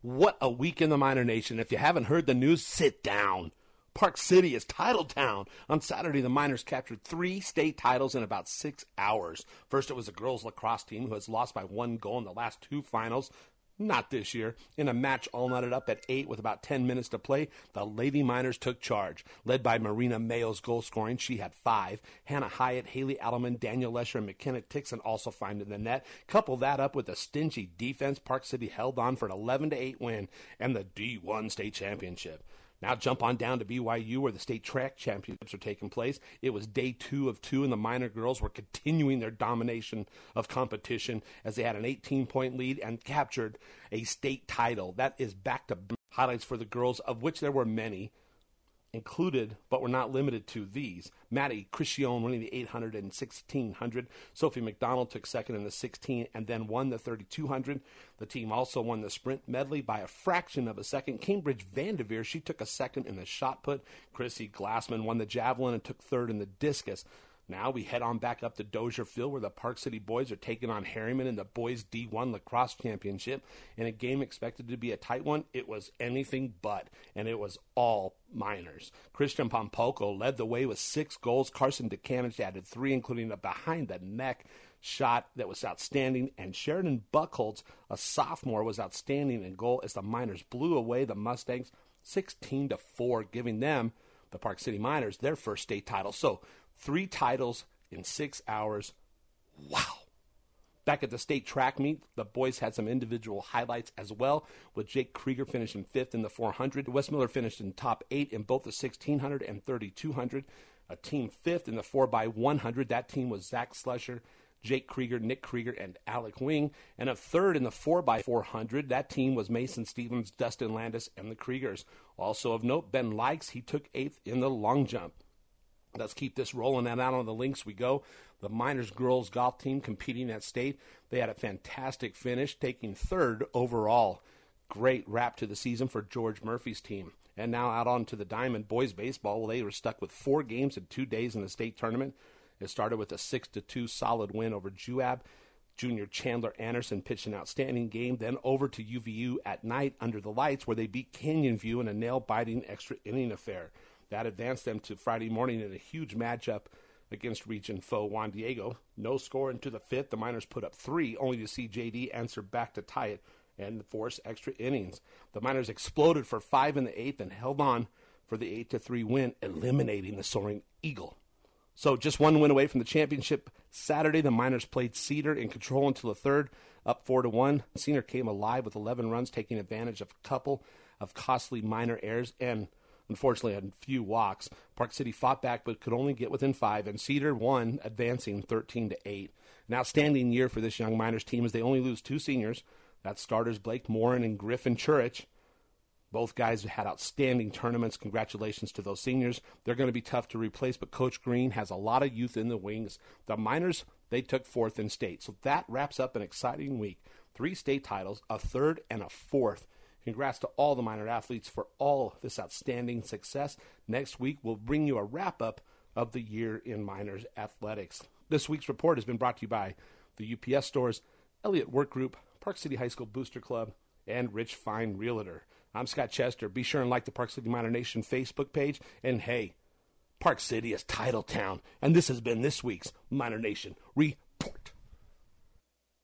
What a week in the Miner Nation. If you haven't heard the news, sit down. Park City is title town. On Saturday, the Miners captured 3 state titles in about 6 hours. First, it was the girls lacrosse team, who has lost by 1 goal in the last 2 finals. Not this year. In a match all knotted up at 8 with about 10 minutes to play, the Lady Miners took charge. Led by Marina Mayo's goal scoring, she had 5. Hannah Hyatt, Haley Adelman, Daniel Lesher, and McKenna Tixon also finding the net. Couple that up with a stingy defense, Park City held on for an 11-8 win and the D1 state championship. Now jump on down to BYU, where the state track championships are taking place. It was day 2 of 2, and the Miner girls were continuing their domination of competition as they had an 18-point lead and captured a state title. That is back-to-back highlights for the girls, of which there were many. Included, but were not limited to, these: Maddie Crichione winning the 800 and 1600. Sophie McDonald took second in the 16 and then won the 3200. The team also won the sprint medley by a fraction of a second. Cambridge Vanderveer, she took a second in the shot put. Chrissy Glassman won the javelin and took third in the discus. Now we head on back up to Dozier Field, where the Park City boys are taking on Harriman in the boys D1 lacrosse championship. In a game expected to be a tight one, it was anything but, and it was all Miners. Christian Pompoko led the way with 6 goals. Carson DeCanich added 3, including a behind-the-neck shot that was outstanding, and Sheridan Buckholz, a sophomore, was outstanding in goal as the Miners blew away the Mustangs 16-4, giving them, the Park City Miners, their first state title. So 3 titles in 6 hours. Wow. Back at the state track meet, the boys had some individual highlights as well, with Jake Krieger finishing 5th in the 400. Wes Miller finished in top 8 in both the 1600 and 3200. A team 5th in the 4x100. That team was Zach Slusher, Jake Krieger, Nick Krieger, and Alec Wing. And a 3rd in the 4x400. That team was Mason Stevens, Dustin Landis, and the Kriegers. Also of note, Ben Likes, he took 8th in the long jump. Let's keep this rolling, and out on the links we go. The Miners girls golf team competing at state. They had a fantastic finish, taking 3rd overall. Great wrap to the season for George Murphy's team. And now out onto the diamond, boys baseball. Well, they were stuck with 4 games in 2 days in the state tournament. It started with a 6-2 solid win over Juab. Junior Chandler Anderson pitched an outstanding game. Then over to UVU at night under the lights, where they beat Canyon View in a nail-biting extra inning affair. That advanced them to Friday morning in a huge matchup against region foe Juan Diego. No score into the 5th. The Miners put up 3, only to see JD answer back to tie it and force extra innings. The Miners exploded for 5 in the 8th and held on for the 8-3 win, eliminating the Soaring Eagle. So just 1 win away from the championship. Saturday, the Miners played Cedar in control until the 3rd, up 4-1. Cedar came alive with 11 runs, taking advantage of a couple of costly Miner errors and, unfortunately, had few walks. Park City fought back but could only get within 5, and Cedar won, advancing 13-8. An outstanding year for this young Miners team as they only lose 2 seniors. That's starters Blake Morin and Griffin Churich. Both guys had outstanding tournaments. Congratulations to those seniors. They're going to be tough to replace, but Coach Green has a lot of youth in the wings. The Miners, they took 4th in state. So that wraps up an exciting week. 3 state titles, a 3rd, and a 4th. Congrats to all the Miner athletes for all this outstanding success. Next week, we'll bring you a wrap-up of the year in Miners athletics. This week's report has been brought to you by the UPS Stores, Elliott Work Group, Park City High School Booster Club, and Rich Fine Realtor. I'm Scott Chester. Be sure and like the Park City Miner Nation Facebook page. And hey, Park City is title town. And this has been this week's Miner Nation Report.